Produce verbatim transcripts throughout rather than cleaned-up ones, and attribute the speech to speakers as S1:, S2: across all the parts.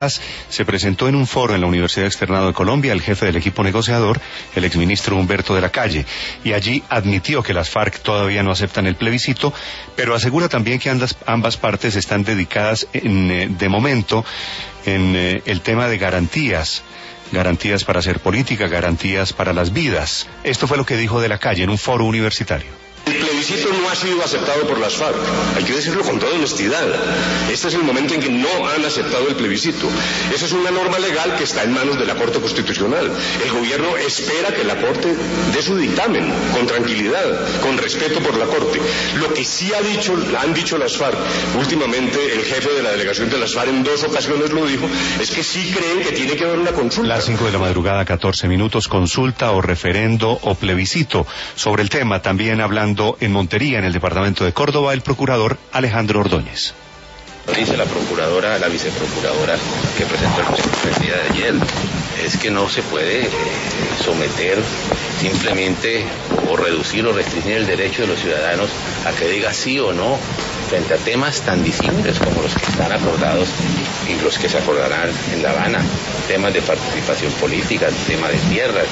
S1: Se presentó en un foro en la Universidad Externado de Colombia el jefe del equipo negociador, el exministro Humberto de la Calle, y allí admitió que las FARC todavía no aceptan el plebiscito, pero asegura también que ambas, ambas partes están dedicadas en, eh, de momento en eh, el tema de garantías, garantías para hacer política, garantías para las vidas. Esto fue lo que dijo de la Calle en un foro universitario.
S2: El plebiscito no ha sido aceptado por las FARC, hay que decirlo con toda honestidad. Este es el momento en que no han aceptado el plebiscito. Esa es una norma legal que está en manos de la Corte Constitucional. El gobierno espera que la Corte dé su dictamen con tranquilidad, con respeto por la Corte. Lo que sí ha dicho, han dicho las FARC, últimamente el jefe de la delegación de las FARC en dos ocasiones lo dijo, es que sí creen que tiene que haber una consulta.
S1: Las cinco de la madrugada, catorce minutos, consulta o referendo o plebiscito. Sobre el tema, también hablando en Montería, en el departamento de Córdoba, el procurador Alejandro Ordóñez.
S3: Dice la procuradora, la viceprocuradora que presentó el Consejo el día de ayer, es que no se puede eh, someter simplemente o reducir o restringir el derecho de los ciudadanos a que diga sí o no frente a temas tan disímiles como los que están acordados y los que se acordarán en La Habana, temas de participación política, temas de tierras,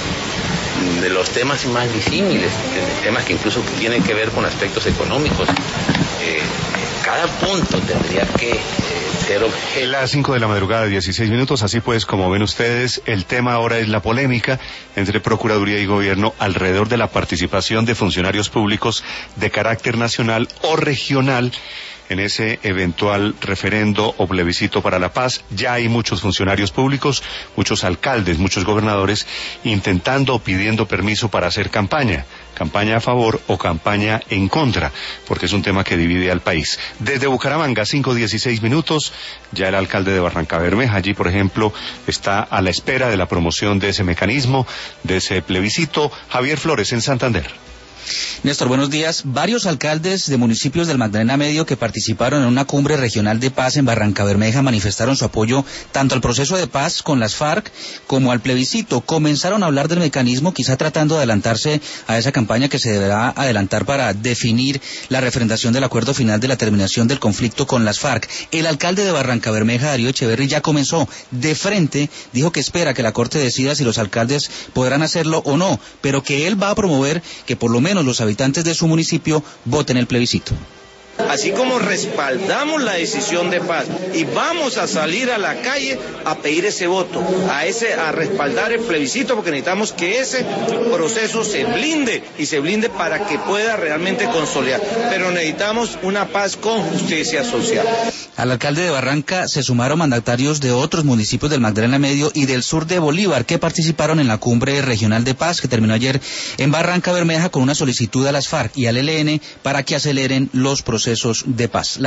S3: de los temas más disímiles, temas que incluso tienen que ver con aspectos económicos. Eh, cada punto tendría que eh, ser objeto.
S1: Las cinco de la madrugada, dieciséis minutos, así pues, como ven ustedes, el tema ahora es la polémica entre Procuraduría y Gobierno alrededor de la participación de funcionarios públicos de carácter nacional o regional en ese eventual referendo o plebiscito para la paz. Ya hay muchos funcionarios públicos, muchos alcaldes, muchos gobernadores intentando o pidiendo permiso para hacer campaña, campaña a favor o campaña en contra, porque es un tema que divide al país. Desde Bucaramanga, cinco dieciséis minutos, ya el alcalde de Barrancabermeja, allí por ejemplo, está a la espera de la promoción de ese mecanismo, de ese plebiscito. Javier Flores, en Santander.
S4: Néstor, buenos días. Varios alcaldes de municipios del Magdalena Medio que participaron en una cumbre regional de paz en Barrancabermeja manifestaron su apoyo tanto al proceso de paz con las FARC como al plebiscito. Comenzaron a hablar del mecanismo, quizá tratando de adelantarse a esa campaña que se deberá adelantar para definir la refrendación del acuerdo final de la terminación del conflicto con las FARC. El alcalde de Barrancabermeja, Darío Echeverri, ya comenzó de frente, dijo que espera que la Corte decida si los alcaldes podrán hacerlo o no, pero que él va a promover que por lo menos los habitantes de su municipio voten el plebiscito.
S5: Así como respaldamos la decisión de paz y vamos a salir a la calle a pedir ese voto, a ese a respaldar el plebiscito, porque necesitamos que ese proceso se blinde y se blinde para que pueda realmente consolidar. Pero necesitamos una paz con justicia social.
S4: Al alcalde de Barranca se sumaron mandatarios de otros municipios del Magdalena Medio y del sur de Bolívar que participaron en la cumbre regional de paz que terminó ayer en Barrancabermeja con una solicitud a las FARC y al E L N para que aceleren los procesos de paz.